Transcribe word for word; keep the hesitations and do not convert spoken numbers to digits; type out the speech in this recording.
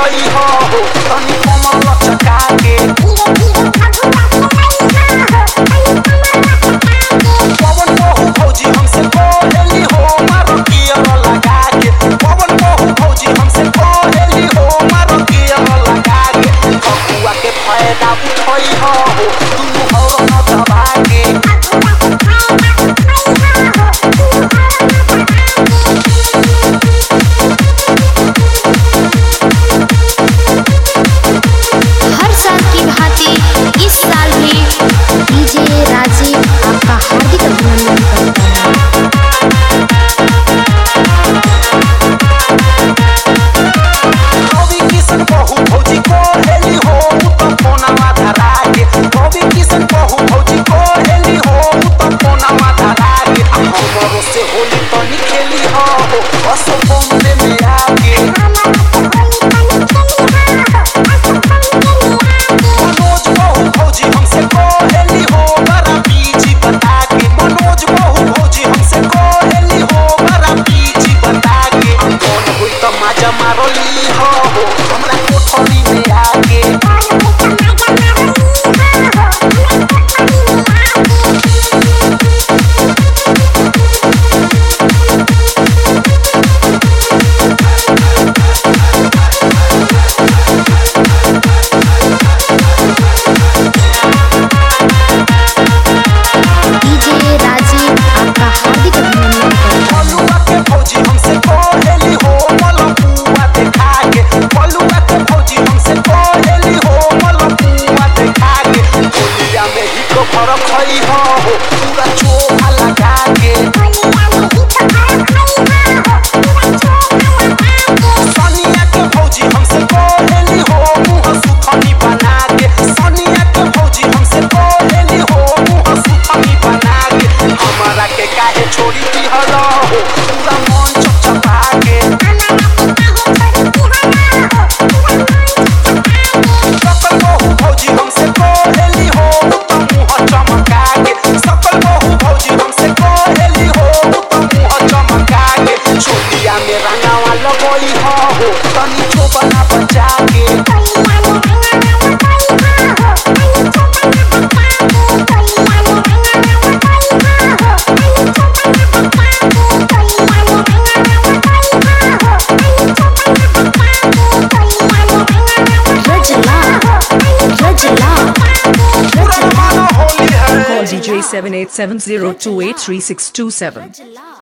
लगई हो तनी कमर लचका के पवन बहु भौजी हमसे कोहेली हो मारो गियर लगा के पवन बहु भौजी हमसे कोहेली हो मारो गियर लगा के बकुआ के फायदा उठई हो तू और न दबा के हर साल की भांति इस साल भी डीजे राजीव आपका हार्दिक अभिनंदन करता है। रवि किशन बहु भौजी कोहेली हो तो कोना माथा रागे रवि किशन बहु भौजी कोहेली हो तो कोना माथा रागे हमरो से होली तनी खेली हो असो बम्बे में आके मनोज बहु भौजी हमसे कोहेली हो बड़ा बीजी बता के मनोज बहु भौजी हमसे कोहेली हो बड़ा बीजी बता के कौन हुई तो मजा मारोली हो हमरा कोठरी में आके डीजे राजीव आपका हार्दिक अभिनंदन करता है। बलुआ के भौजी हमसे कोहेली हो मलपुआ देखा के बलुआ के भौजी हमसे कोहेली हो मलपुआ देखा के होलिया में ही तो फरक हई हो पूरा चोखा लगा के सनिया के भौजी हमसे कोहेली हो मुंह सुथनी बना के सनिया के भौजी हमसे कोहेली हो मुंह सुथनी बना के हमारा के काहे छोड़ी दी हलो पूरा मन चपचपा के सकल बहु भौजी हमसे कोहेली हो तो मुंह चमका के सकल बहु भौजी हमसे कोहेली हो तो मुंह चमका के छोलिया में रंगावा लगई हो तनी चोबना बचा के रजला रजला पूरा मानो होली है Call D J seven eight seven zero two eight three six two seven. Rajla